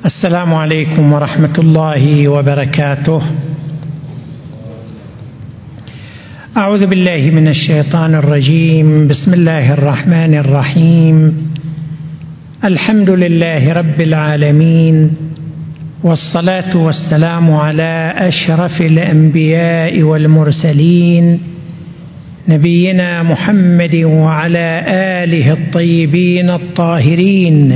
السلام عليكم ورحمة الله وبركاته. أعوذ بالله من الشيطان الرجيم. بسم الله الرحمن الرحيم. الحمد لله رب العالمين، والصلاة والسلام على أشرف الأنبياء والمرسلين نبينا محمد وعلى آله الطيبين الطاهرين.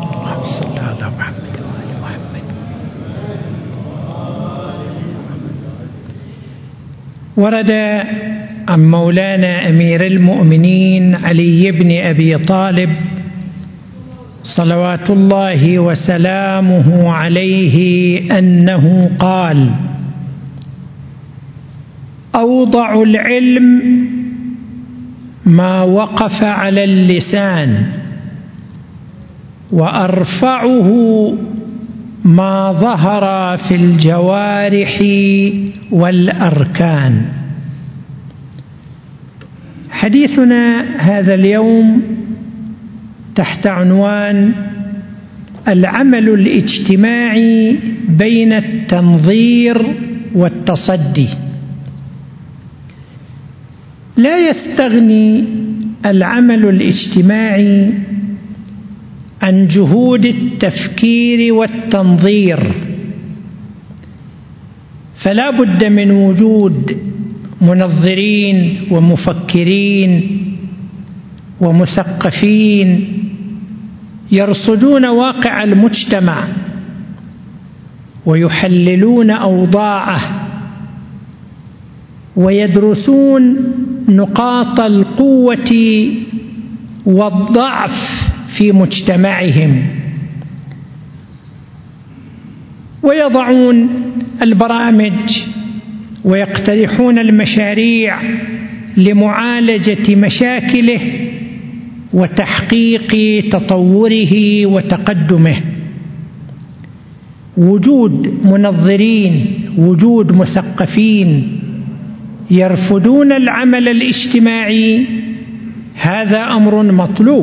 ورد عن مولانا أمير المؤمنين علي بن أبي طالب صلوات الله وسلامه عليه أنه قال: أوضع العلم ما وقف على اللسان، وأرفعه ما ظهر في الجوارح والأركان. حديثنا هذا اليوم تحت عنوان العمل الاجتماعي بين التنظير والتصدي. لا يستغني العمل الاجتماعي عن جهود التفكير والتنظير، فلا بد من وجود منظرين ومفكرين ومثقفين يرصدون واقع المجتمع ويحللون أوضاعه ويدرسون نقاط القوة والضعف في مجتمعهم، ويضعون البرامج ويقترحون المشاريع لمعالجة مشاكله وتحقيق تطوره وتقدمه. وجود منظرين، وجود مثقفين يرفضون العمل الاجتماعي، هذا أمر مطلوب،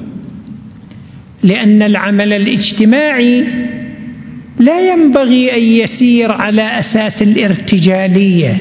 لأن العمل الاجتماعي لا ينبغي أن يسير على أساس الارتجالية.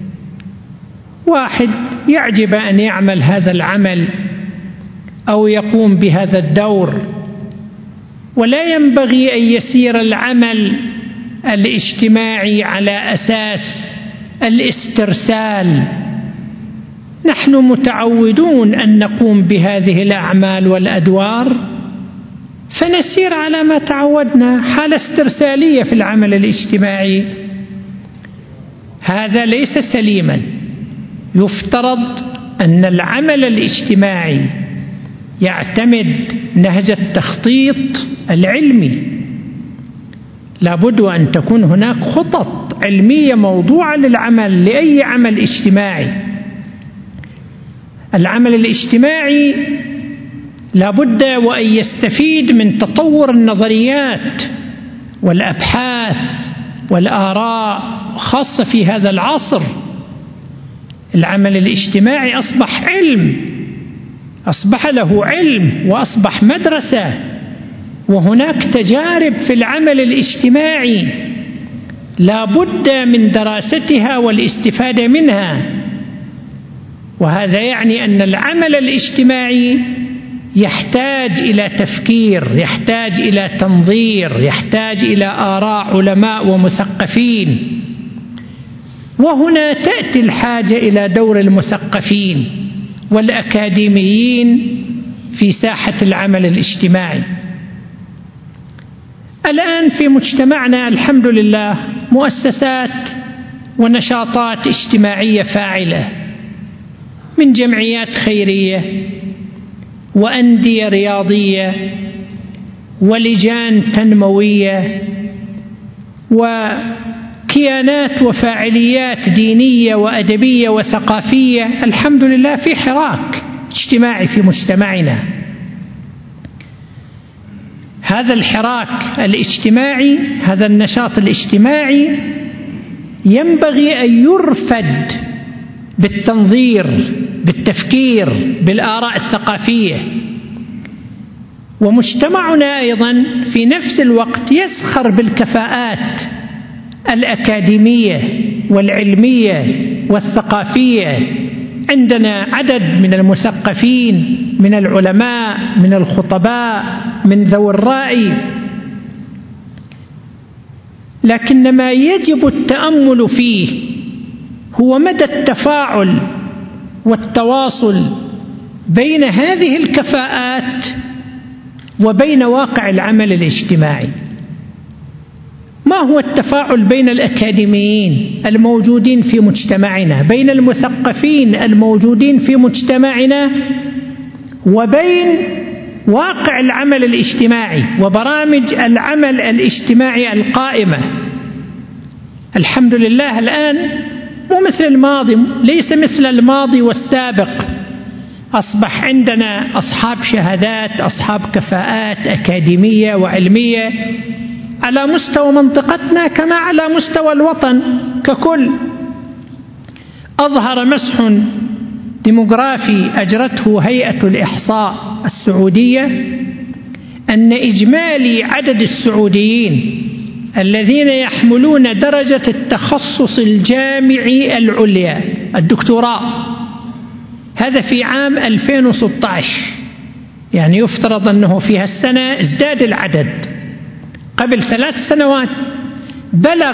واحد يعجب أن يعمل هذا العمل أو يقوم بهذا الدور، ولا ينبغي أن يسير العمل الاجتماعي على أساس الاسترسال. نحن متعودون أن نقوم بهذه الأعمال والأدوار، فنسير على ما تعودنا، حالة استرسالية في العمل الاجتماعي. هذا ليس سليما. يفترض أن العمل الاجتماعي يعتمد نهج التخطيط العلمي. لابد أن تكون هناك خطط علمية موضوعة للعمل، لأي عمل اجتماعي. العمل الاجتماعي لابد وأن يستفيد من تطور النظريات والأبحاث والآراء، خاصة في هذا العصر. العمل الاجتماعي أصبح علم، أصبح له علم وأصبح مدرسة، وهناك تجارب في العمل الاجتماعي لا بد من دراستها والاستفادة منها. وهذا يعني أن العمل الاجتماعي يحتاج إلى تفكير، يحتاج إلى تنظير، يحتاج إلى آراء علماء ومثقفين. وهنا تأتي الحاجة إلى دور المثقفين والأكاديميين في ساحة العمل الاجتماعي. الآن في مجتمعنا الحمد لله مؤسسات ونشاطات اجتماعية فاعلة، من جمعيات خيرية وأندية رياضية ولجان تنموية وكيانات وفاعليات دينية وأدبية وثقافية. الحمد لله في حراك اجتماعي في مجتمعنا. هذا الحراك الاجتماعي، هذا النشاط الاجتماعي ينبغي أن يرفد بالتنظير، بالتفكير، بالآراء الثقافية. ومجتمعنا أيضا في نفس الوقت يزخر بالكفاءات الأكاديمية والعلمية والثقافية. عندنا عدد من المثقفين، من العلماء، من الخطباء، من ذوي الرأي، لكن ما يجب التأمل فيه هو مدى التفاعل والتواصل بين هذه الكفاءات وبين واقع العمل الاجتماعي. ما هو التفاعل بين الأكاديميين الموجودين في مجتمعنا، بين المثقفين الموجودين في مجتمعنا، وبين واقع العمل الاجتماعي وبرامج العمل الاجتماعي القائمة؟ الحمد لله الآن مو مثل الماضي، ليس مثل الماضي والسابق. أصبح عندنا أصحاب شهادات، أصحاب كفاءات أكاديمية وعلمية على مستوى منطقتنا كما على مستوى الوطن ككل. أظهر مسح ديموغرافي أجرته هيئة الإحصاء السعودية أن إجمالي عدد السعوديين الذين يحملون درجة التخصص الجامعي العليا الدكتوراه، هذا في عام 2016، يعني يفترض أنه في هالسنة ازداد العدد. قبل 3 سنوات بلغ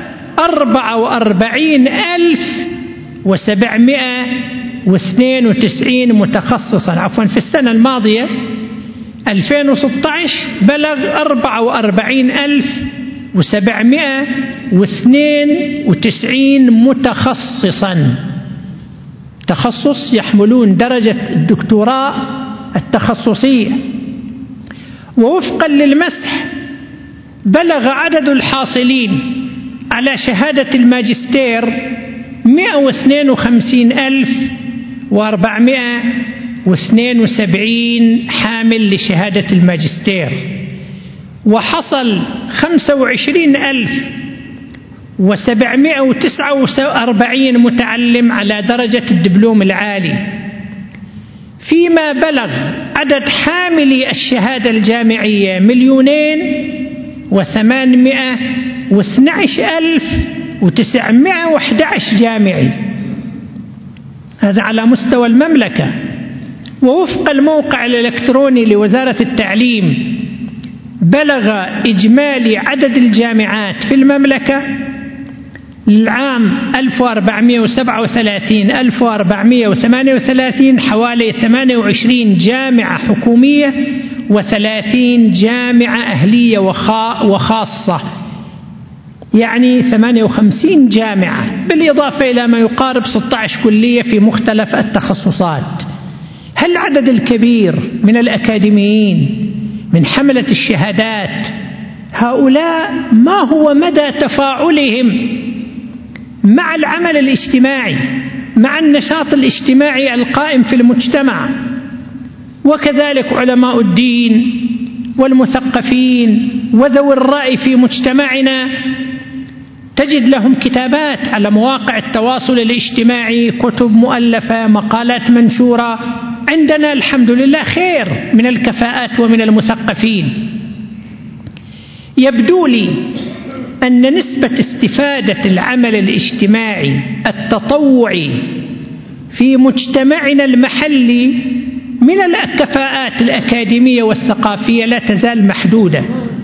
44,792 متخصصا، في السنة الماضية 2016 بلغ 44,792 متخصصا، تخصص يحملون درجة الدكتوراه التخصصية. ووفقا للمسح بلغ عدد الحاصلين على شهادة الماجستير 152,472 حامل لشهادة الماجستير، وحصل 25,749 متعلم على درجة الدبلوم العالي، فيما بلغ عدد حاملي الشهادة الجامعية 2,812,911 جامعي، هذا على مستوى المملكة. ووفق الموقع الإلكتروني لوزارة التعليم بلغ إجمالي عدد الجامعات في المملكة للعام 1437-1438 حوالي 28 جامعة حكومية و30 جامعة أهلية وخاصة، يعني 58 جامعة، بالإضافة إلى ما يقارب 16 كلية في مختلف التخصصات. هل العدد الكبير من الأكاديميين من حملة الشهادات هؤلاء ما هو مدى تفاعلهم مع العمل الاجتماعي، مع النشاط الاجتماعي القائم في المجتمع؟ وكذلك علماء الدين والمثقفين وذوي الرأي في مجتمعنا، تجد لهم كتابات على مواقع التواصل الاجتماعي، كتب مؤلفة، مقالات منشورة. عندنا الحمد لله خير من الكفاءات ومن المثقفين. يبدو لي أن نسبة استفادة العمل الاجتماعي التطوعي في مجتمعنا المحلي من الكفاءات الأكاديمية والثقافية لا تزال محدودة،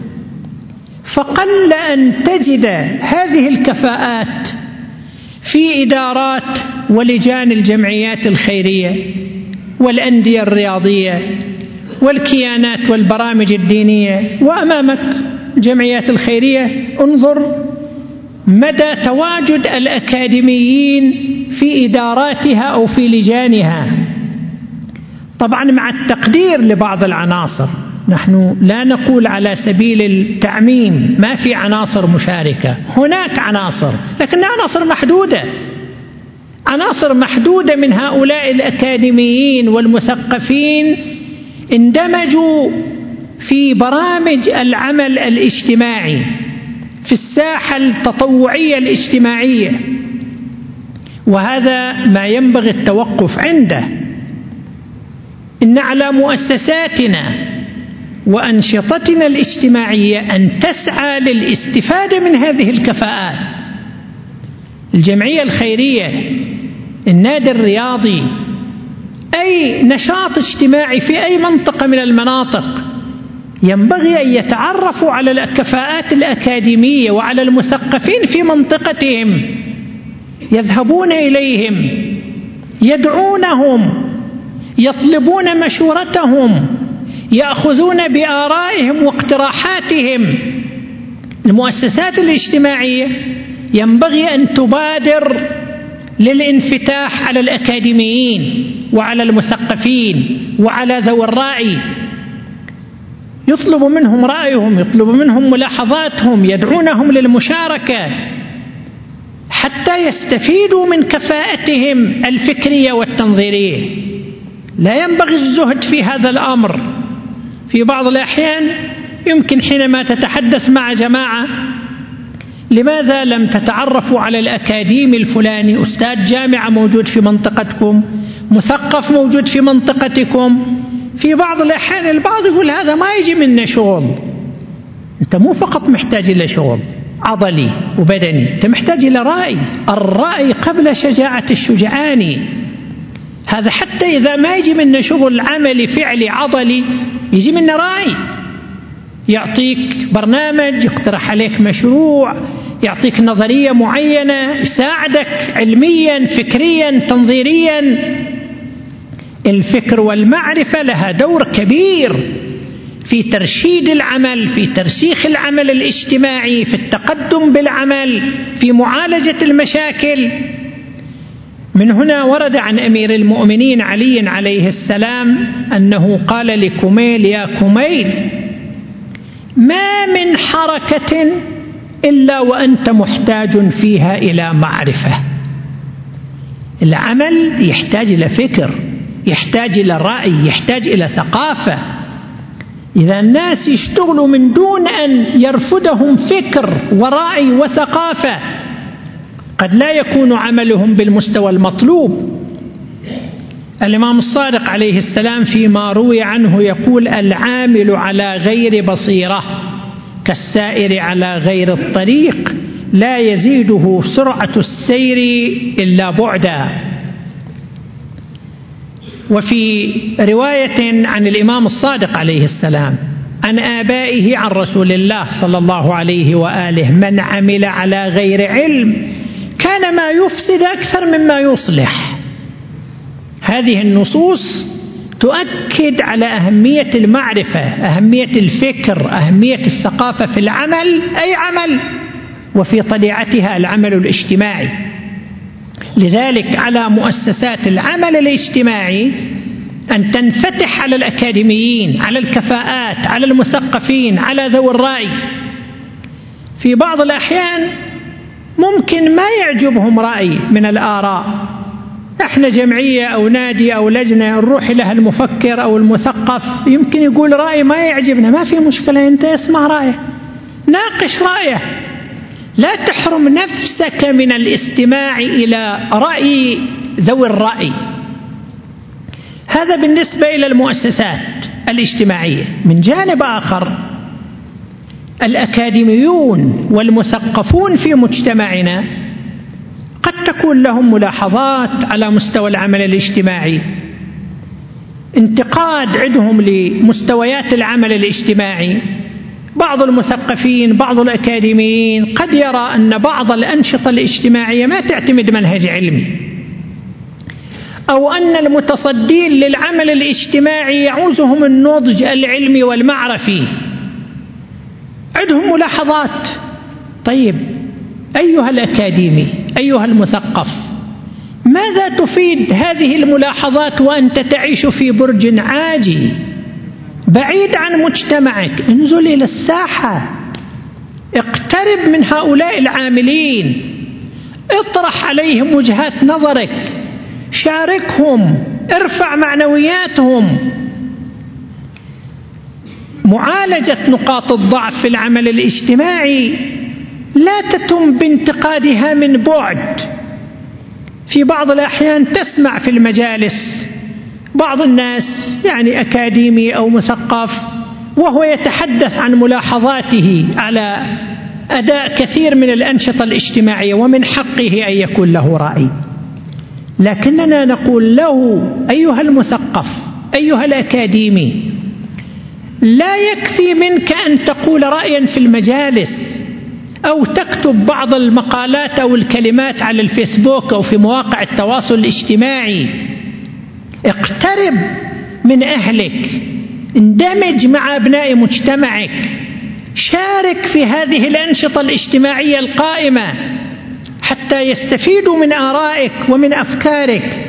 فقل أن تجد هذه الكفاءات في إدارات ولجان الجمعيات الخيرية والأندية الرياضية والكيانات والبرامج الدينية. وأمامك الجمعيات الخيرية، انظر مدى تواجد الأكاديميين في إداراتها أو في لجانها، طبعا مع التقدير لبعض العناصر. نحن لا نقول على سبيل التعميم ما في عناصر مشاركة، هناك عناصر لكنها عناصر محدودة، عناصر محدودة من هؤلاء الأكاديميين والمثقفين اندمجوا في برامج العمل الاجتماعي في الساحة التطوعية الاجتماعية، وهذا ما ينبغي التوقف عنده. إن على مؤسساتنا وأنشطتنا الاجتماعية أن تسعى للاستفادة من هذه الكفاءات. الجمعية الخيرية، النادي الرياضي، أي نشاط اجتماعي في أي منطقة من المناطق ينبغي أن يتعرفوا على الكفاءات الأكاديمية وعلى المثقفين في منطقتهم، يذهبون إليهم، يدعونهم، يطلبون مشورتهم، يأخذون بآرائهم واقتراحاتهم. المؤسسات الاجتماعية ينبغي أن تبادر للانفتاح على الأكاديميين وعلى المثقفين وعلى ذوي الرأي، يطلب منهم رأيهم، يطلب منهم ملاحظاتهم، يدعونهم للمشاركة حتى يستفيدوا من كفاءتهم الفكرية والتنظيرية. لا ينبغي الزهد في هذا الأمر. في بعض الأحيان يمكن حينما تتحدث مع جماعة: لماذا لم تتعرفوا على الأكاديمي الفلاني؟ أستاذ جامعة موجود في منطقتكم، مثقف موجود في منطقتكم. في بعض الأحيان البعض يقول هذا ما يجي منه شغل. أنت مو فقط محتاج إلى شغل عضلي وبدني، أنت محتاج إلى رأي. الرأي قبل شجاعة الشجعان. هذا حتى إذا ما يجي منه شغل عملي فعلي عضلي، يجي منه رأي، يعطيك برنامج، يقترح عليك مشروع، يعطيك نظرية معينة، يساعدك علميا فكريا تنظيريا. الفكر والمعرفة لها دور كبير في ترشيد العمل، في ترسيخ العمل الاجتماعي، في التقدم بالعمل، في معالجة المشاكل. من هنا ورد عن أمير المؤمنين علي عليه السلام أنه قال لكميل: يا كميل، ما من حركة إلا وأنت محتاج فيها إلى معرفة. العمل يحتاج إلى فكر، يحتاج إلى رأي، يحتاج إلى ثقافة. إذا الناس يشتغلوا من دون أن يرفدهم فكر ورأي وثقافة قد لا يكون عملهم بالمستوى المطلوب. الإمام الصادق عليه السلام فيما روي عنه يقول: العامل على غير بصيرة كالسائر على غير الطريق، لا يزيده سرعة السير إلا بعدا. وفي رواية عن الإمام الصادق عليه السلام عن آبائه عن رسول الله صلى الله عليه وآله: من عمل على غير علم كان ما يفسد أكثر مما يصلح. هذه النصوص تؤكد على أهمية المعرفة، أهمية الفكر، أهمية الثقافة في العمل، أي عمل، وفي طليعتها العمل الاجتماعي. لذلك على مؤسسات العمل الاجتماعي أن تنفتح على الأكاديميين، على الكفاءات، على المثقفين، على ذوي الرأي. في بعض الأحيان ممكن ما يعجبهم رأي من الآراء، احنا جمعية أو نادي أو لجنة نروح لها المفكر أو المثقف يمكن يقول رأي ما يعجبنا، ما في مشكلة، أنت اسمع رأيه، ناقش رأيه، لا تحرم نفسك من الاستماع إلى رأي ذوي الرأي. هذا بالنسبة إلى المؤسسات الاجتماعية. من جانب آخر، الأكاديميون والمثقفون في مجتمعنا قد تكون لهم ملاحظات على مستوى العمل الاجتماعي، انتقاد عندهم لمستويات العمل الاجتماعي. بعض المثقفين، بعض الأكاديميين قد يرى أن بعض الأنشطة الاجتماعية ما تعتمد منهج علمي، أو أن المتصدين للعمل الاجتماعي يعوزهم النضج العلمي والمعرفي، عندهم ملاحظات. طيب أيها الأكاديمي، أيها المثقف، ماذا تفيد هذه الملاحظات وأنت تعيش في برج عاجي بعيد عن مجتمعك؟ انزل إلى الساحة، اقترب من هؤلاء العاملين، اطرح عليهم وجهات نظرك، شاركهم، ارفع معنوياتهم. معالجة نقاط الضعف في العمل الاجتماعي لا تتم بانتقادها من بعد. في بعض الأحيان تسمع في المجالس بعض الناس، يعني أكاديمي أو مثقف، وهو يتحدث عن ملاحظاته على أداء كثير من الأنشطة الاجتماعية، ومن حقه أن يكون له رأي، لكننا نقول له أيها المثقف، أيها الأكاديمي، لا يكفي منك أن تقول رأيا في المجالس أو تكتب بعض المقالات أو الكلمات على الفيسبوك أو في مواقع التواصل الاجتماعي. اقترب من أهلك، اندمج مع أبناء مجتمعك، شارك في هذه الأنشطة الاجتماعية القائمة حتى يستفيدوا من آرائك ومن أفكارك.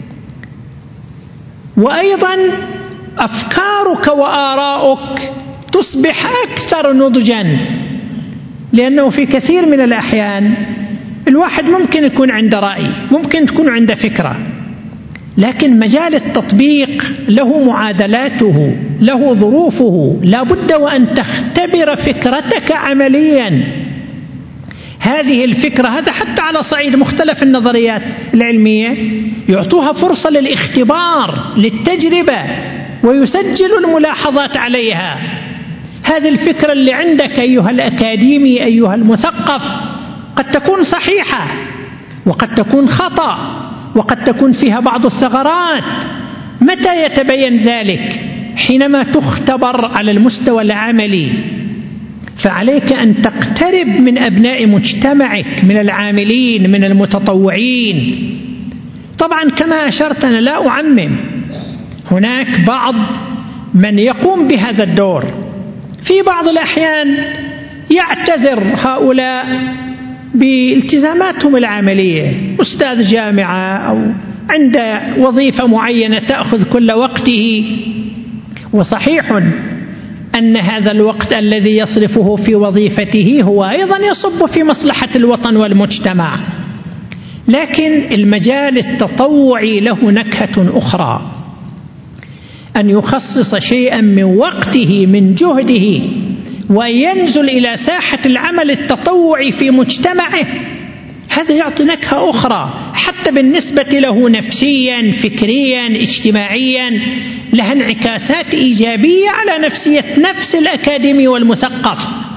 وأيضا أفكارك وآراؤك تصبح أكثر نضجا، لأنه في كثير من الأحيان الواحد ممكن يكون عنده رأي، ممكن تكون عنده فكرة، لكن مجال التطبيق له معادلاته، له ظروفه، لا بد وأن تختبر فكرتك عمليا. هذه الفكرة، هذا حتى على صعيد مختلف النظريات العلمية، يعطوها فرصة للاختبار، للتجربة، ويسجل الملاحظات عليها. هذه الفكرة اللي عندك أيها الأكاديمي، أيها المثقف، قد تكون صحيحة وقد تكون خطأ وقد تكون فيها بعض الثغرات. متى يتبين ذلك؟ حينما تختبر على المستوى العملي. فعليك أن تقترب من أبناء مجتمعك، من العاملين، من المتطوعين. طبعا كما أشرت أنا لا أعمم، هناك بعض من يقوم بهذا الدور. في بعض الأحيان يعتذر هؤلاء بالتزاماتهم العملية، أستاذ جامعة أو عنده وظيفة معينة تأخذ كل وقته، وصحيح أن هذا الوقت الذي يصرفه في وظيفته هو أيضا يصب في مصلحة الوطن والمجتمع، لكن المجال التطوعي له نكهة أخرى، أن يخصص شيئا من وقته، من جهده، وأن ينزل إلى ساحة العمل التطوعي في مجتمعه. هذا يعطي نكهة أخرى حتى بالنسبة له نفسيا، فكريا، اجتماعيا، لها انعكاسات إيجابية على نفسية نفس الأكاديمي والمثقف،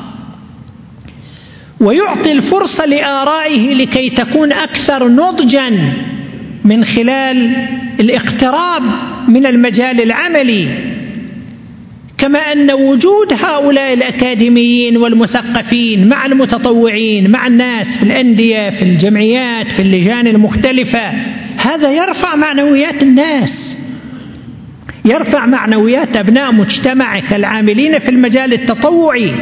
ويعطي الفرصة لآرائه لكي تكون أكثر نضجا من خلال الاقتراب من المجال العملي. كما أن وجود هؤلاء الأكاديميين والمثقفين مع المتطوعين، مع الناس في الأندية، في الجمعيات، في اللجان المختلفة، هذا يرفع معنويات الناس، يرفع معنويات أبناء مجتمعك العاملين في المجال التطوعي.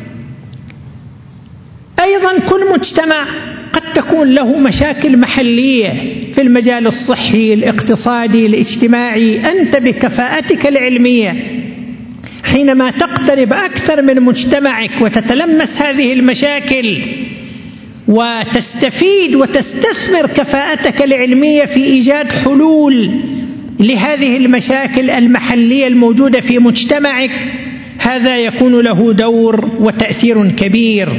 أيضا كل مجتمع قد تكون له مشاكل محلية في المجال الصحي، الاقتصادي، الاجتماعي. أنت بكفاءتك العلمية حينما تقترب أكثر من مجتمعك وتتلمس هذه المشاكل وتستفيد وتستثمر كفاءتك العلمية في إيجاد حلول لهذه المشاكل المحلية الموجودة في مجتمعك، هذا يكون له دور وتأثير كبير.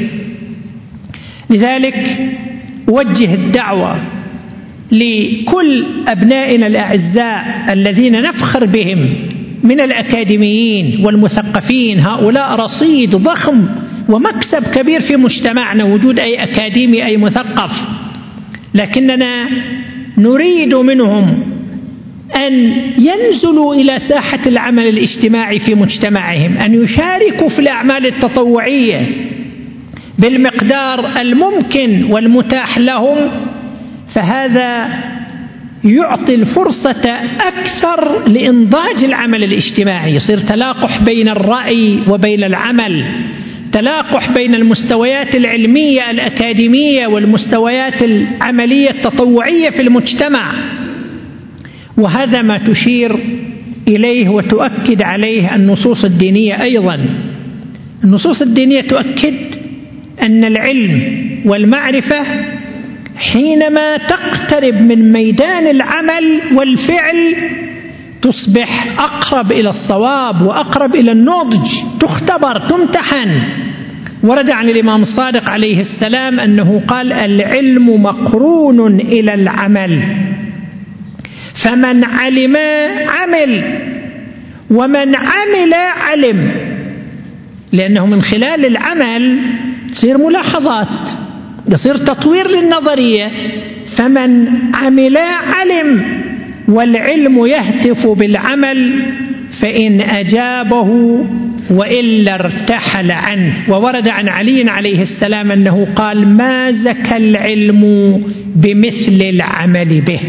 لذلك أوجه الدعوة لكل أبنائنا الأعزاء الذين نفخر بهم من الأكاديميين والمثقفين، هؤلاء رصيد ضخم ومكسب كبير في مجتمعنا وجود أي أكاديمي أي مثقف، لكننا نريد منهم أن ينزلوا إلى ساحة العمل الاجتماعي في مجتمعهم، أن يشاركوا في الأعمال التطوعية بالمقدار الممكن والمتاح لهم، فهذا يعطي الفرصة أكثر لإنضاج العمل الاجتماعي. يصير تلاقح بين الرأي وبين العمل، تلاقح بين المستويات العلمية الأكاديمية والمستويات العملية التطوعية في المجتمع. وهذا ما تشير إليه وتؤكد عليه النصوص الدينية أيضا. النصوص الدينية تؤكد أن العلم والمعرفة حينما تقترب من ميدان العمل والفعل تصبح أقرب إلى الصواب وأقرب إلى النضج، تختبر، تمتحن. ورد عن الإمام الصادق عليه السلام أنه قال: العلم مقرون إلى العمل، فمن علم عمل، ومن عمل علم، لأنه من خلال العمل تصير ملاحظات، يصير تطوير للنظرية. فمن عمل علم، والعلم يهتف بالعمل، فإن أجابه وإلا ارتحل عنه. وورد عن علي عليه السلام أنه قال: ما زكى العلم بمثل العمل به.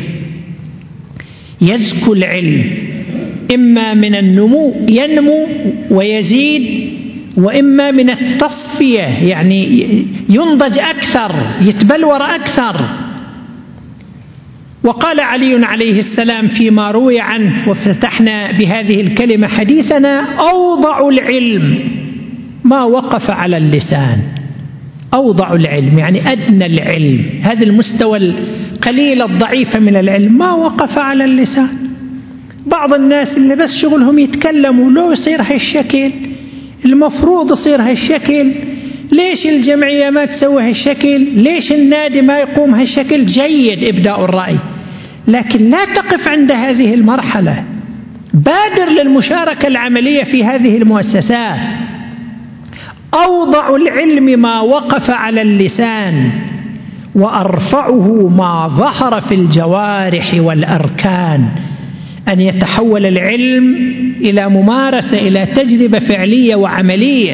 يزكو العلم إما من النمو، ينمو ويزيد، وإما من التصفية، يعني ينضج أكثر، يتبلور أكثر. وقال علي عليه السلام فيما روي عنه، وافتتحنا بهذه الكلمة حديثنا: أوضع العلم ما وقف على اللسان. أوضع العلم يعني أدنى العلم، هذا المستوى القليل الضعيف من العلم ما وقف على اللسان. بعض الناس اللي بس شغلهم يتكلموا، لو يصير هالشكل، المفروض يصير هالشكل، ليش الجمعية ما تسوي هالشكل، ليش النادي ما يقوم هالشكل. جيد إبداء الرأي، لكن لا تقف عند هذه المرحلة. بادر للمشاركة العملية في هذه المؤسسات. أوضع العلم ما وقف على اللسان، وأرفعه ما ظهر في الجوارح والأركان. أن يتحول العلم إلى ممارسة، إلى تجربة فعلية وعملية.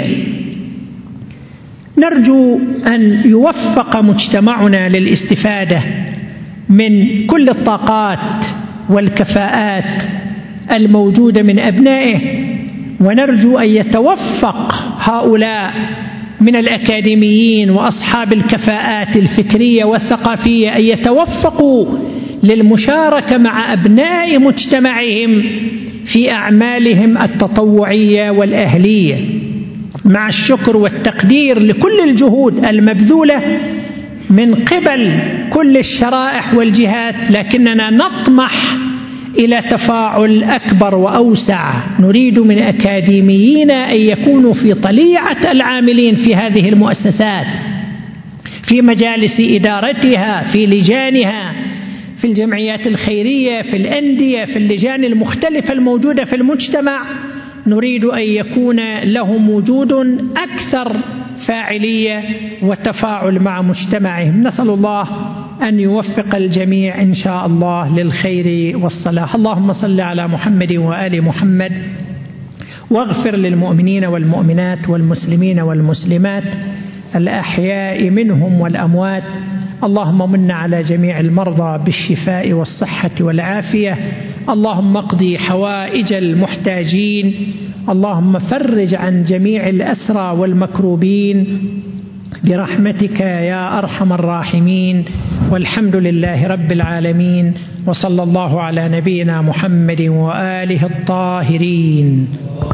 نرجو أن يوفق مجتمعنا للاستفادة من كل الطاقات والكفاءات الموجودة من أبنائه، ونرجو أن يتوفق هؤلاء من الأكاديميين وأصحاب الكفاءات الفكرية والثقافية أن يتوفقوا للمشاركة مع أبناء مجتمعهم في أعمالهم التطوعية والأهلية، مع الشكر والتقدير لكل الجهود المبذولة من قبل كل الشرائح والجهات. لكننا نطمح إلى تفاعل أكبر وأوسع. نريد من أكاديميين أن يكونوا في طليعة العاملين في هذه المؤسسات، في مجالس إدارتها، في لجانها، في الجمعيات الخيرية، في الأندية، في اللجان المختلفة الموجودة في المجتمع. نريد أن يكون لهم وجود أكثر فاعلية وتفاعل مع مجتمعهم. نسأل الله أن يوفق الجميع إن شاء الله للخير والصلاح. اللهم صل على محمد وآل محمد، واغفر للمؤمنين والمؤمنات والمسلمين والمسلمات الأحياء منهم والأموات. اللهم من على جميع المرضى بالشفاء والصحة والعافية. اللهم اقضي حوائج المحتاجين. اللهم فرج عن جميع الأسرى والمكروبين برحمتك يا أرحم الراحمين. والحمد لله رب العالمين، وصلى الله على نبينا محمد وآله الطاهرين.